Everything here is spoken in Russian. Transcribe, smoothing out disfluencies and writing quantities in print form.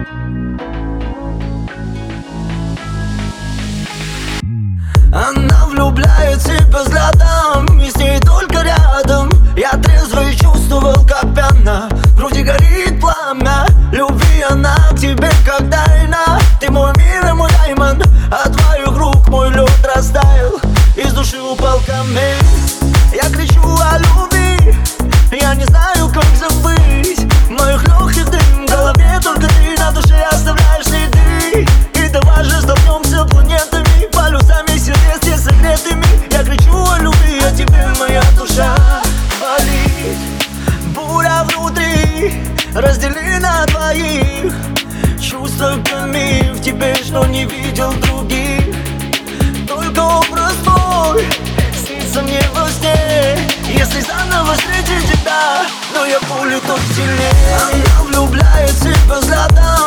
Она влюбляет себя взглядом, и с ней только рядом. Я трезвый чувствовал, как пьяна, в груди горит пламя любви, она к тебе как тайна. Ты мой мир и мой даймонд, от твоих рук мой лед растаял, из души упал камень. Я кричу о любви, я не знаю, как забыть. В моих легких дым, в голове только ты, на душе оставляешь следы. И давай же столкнемся планетами, полюсами сердец согретыми. Я кричу о любви, а тебе моя душа болит. Буря внутри, раздели на двоих. Чувства камни в тебе, что не видел других. Только образ твой снится мне во сне. Если заново встретить тебя, но я пулю то сильнее. Она влюбляет себя взглядом,